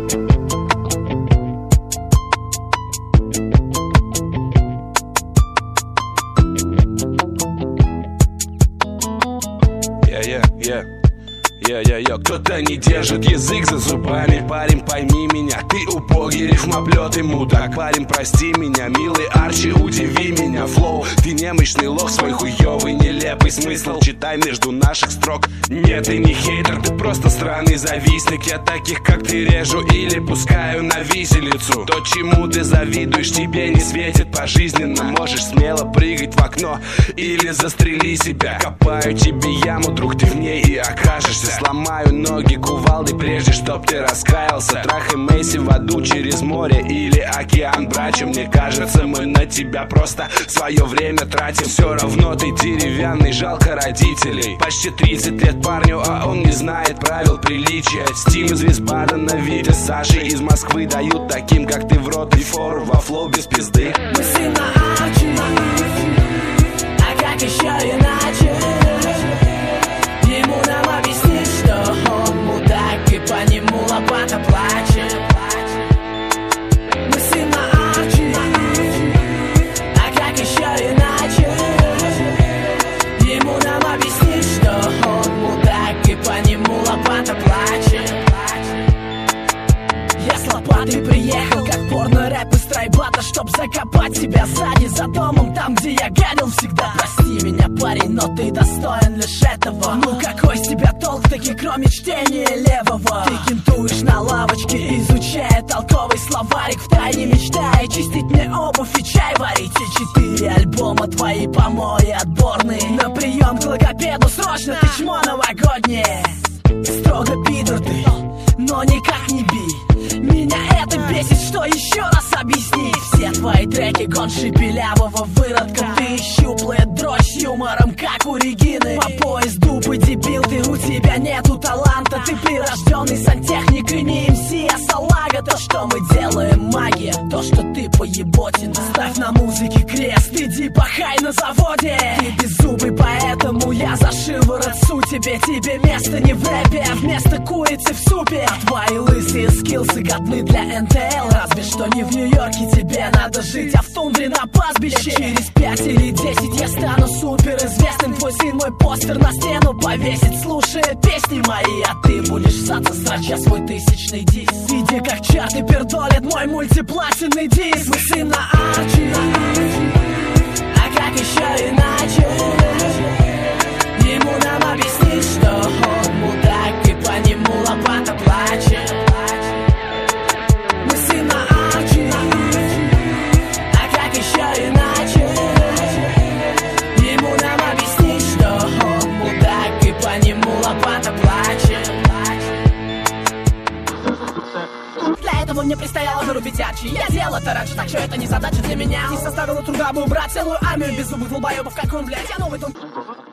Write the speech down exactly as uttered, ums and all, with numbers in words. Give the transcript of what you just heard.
Йо-йо-йо, кто-то не держит язык за зубами. Парень, пойми меня, ты убогий рифмоплет и мудак. Парень, прости меня, милый Арчи, удиви меня. Флоу, ты немощный лох, свой хуёвый нелепый смысл читай между наших строк. Нет, ты не хейтер, ты просто странный завистник. Я таких, как ты, режу или пускаю на виселицу. То, чему ты завидуешь, тебе не светит пожизненно. Можешь смело прыгать в окно или застрели себя. Копаю тебе яму, друг, ты в ней и окажешься. Сломаю ноги кувалдой, прежде чтоб ты раскаялся. Трахай Мэйси в аду через море или океан, брача. Мне кажется, мы на тебя просто свое время тратим. Все равно ты деревянный, жалко родителей. Почти тридцать лет парню, а он не знает правил приличия. Стим из Висбадена, Витя, Саши из Москвы дают таким, как ты, в рот и фору во флоу без пизды. Мы сын на Арчи, а как еще иначе? Ему нам объяснить, что он мудак, и по нему лопата плачет. Мы сын на Арчи, а как еще иначе? Ему нам объяснить, что он мудак, и по нему лопата плачет. Я с лопатой приехал, как порно-рэп из трайбата, чтоб закопать себя сзади за домом, там, где я гадил всегда. Прости меня, парень, но ты достоин лишь этого. Ну какой с тебя толк таки, кроме чтения левого? Ты кентуешь на лавочке, изучая толковый словарик, втайне мечтая чистить мне обувь и чай варить. И четыре альбома твои помои отборные. На прием к логопеду срочно, ты чмо новогоднее. Строго пидор ты, но никак не би. Меня это бесит, что еще раз объясни. Все твои треки гон шепелявого выродка. Ты щуплая дрочь с юмором, как у Регины. По пояс дупы, дебил, ты, у тебя нету таланта. Ты прирожденный сантехник и не эм си, а салага. То, что мы делаем, магия, то, что ты поеботина. Ставь на музыке крест, иди пахай на заводе. Ты беззубый, поэтому я за шиворот су тебе. Тебе место не в рэпе, а вместо курицы в супе. А твои лысые скиллсы годны для эн тэ эл. Разве что не в Нью-Йорке тебе надо жить, а в тундре на пастбище. Через пять или десять я стану суперизвестным. Твой сын мой постер на стену повесит, слушая песни мои. А ты будешь ссаться, срача свой тысячный диск. Видя, как чарты пердолят мой мультиплатинный диск. Мы сын на Арчи, а как еще иначе? Ему нам объяснить, что он мудак, и по нему лопата плачет. Мы сын на Арчи, а как еще иначе? Ему нам объяснить, что он мудак, и по нему лопата плачет. Для этого мне предстояло вырубить Арчи. Я делал это раньше, так что это не задача для меня. Не составило труда бы убрать целую армию беззубых долбоебов, как он, блядь. Я новый дом.